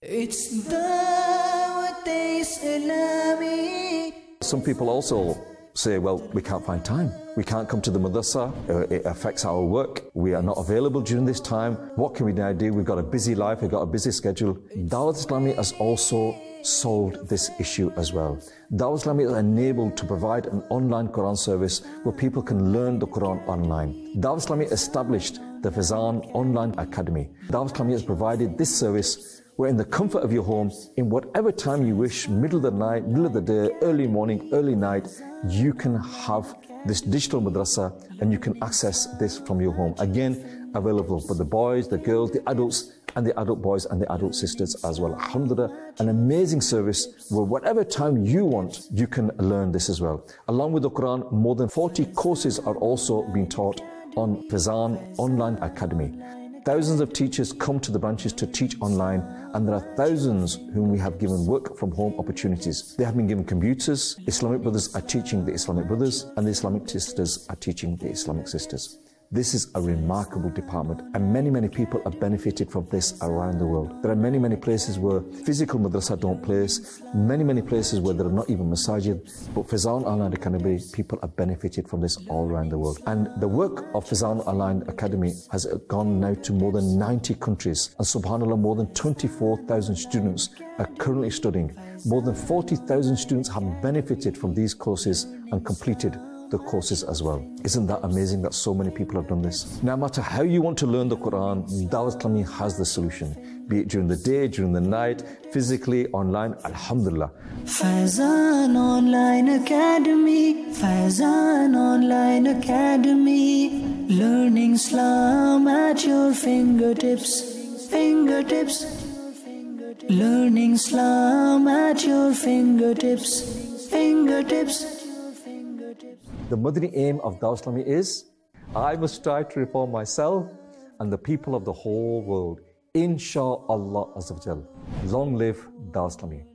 It's Dawat Islami. Some people also say, well, we can't find time. We can't come to the madrasa. It affects our work. We are not available during this time. What can we now do? We've got a busy life. We've got a busy schedule. Dawat Islami has also solved this issue as well. Dawat Islami is enabled to provide an online Quran service where people can learn the Quran online. Dawat Islami established the Faizan Online Academy. Dawat Islami has provided this service where in the comfort of your home, in whatever time you wish, middle of the night, middle of the day, early morning, early night, you can have this digital madrasa and you can access this from your home. Again, available for the boys, the girls, the adults, and the adult boys and the adult sisters as well. Alhamdulillah, an amazing service where whatever time you want, you can learn this as well. Along with the Quran, more than 40 courses are also being taught on Faizan Online Academy. Thousands of teachers come to the branches to teach online, and there are thousands whom we have given work from home opportunities. They have been given computers. Islamic brothers are teaching the Islamic brothers, and the Islamic sisters are teaching the Islamic sisters. This is a remarkable department, and many people have benefited from this around the world. There are many places where physical madrasa don't place, many places where there are not even masajid, but Faizan Online Academy, people have benefited from this all around the world. And the work of Faizan Online Academy has gone now to more than 90 countries, and subhanAllah, more than 24,000 students are currently studying. More than 40,000 students have benefited from these courses and completed the courses as well. Isn't that amazing that so many people have done this? No matter how you want to learn the Quran, Dawat Islami has the solution. Be it during the day, during the night, physically, online, alhamdulillah. Faizan Online Academy, Faizan Online Academy, learning Islam at your fingertips, learning Islam at your fingertips. The Madani aim of Dawat Islami is, I must strive to reform myself and the people of the whole world. Insha'Allah Azza wa Jal. Long live Dawat Islami.